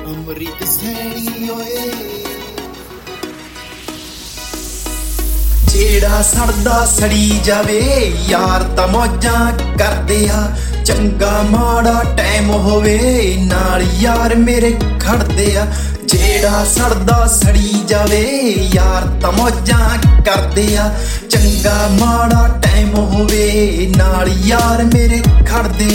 ਅੰਮ੍ਰਿਤ ਸੈਣੀ ਓਏ ਜਿਹੜਾ ਸੜਦਾ ਸੜੀ ਜਾਵੇ ਯਾਰ ਤਾਂ ਮੌਜਾਂ ਕਰਦੇ ਆ ਚੰਗਾ ਮਾੜਾ ਟਾਈਮ ਹੋਵੇ ਨਾਲ ਯਾਰ ਮੇਰੇ ਖੜਦੇ ਆ ਜਿਹੜਾ ਸੜਦਾ ਸੜੀ ਜਾਵੇ ਯਾਰ ਤਾਂ ਮੌਜਾਂ ਕਰਦੇ ਆ ਚੰਗਾ ਮਾੜਾ ਟਾਈਮ ਹੋਵੇ ਨਾਲ ਯਾਰ ਮੇਰੇ ਖੜਦੇ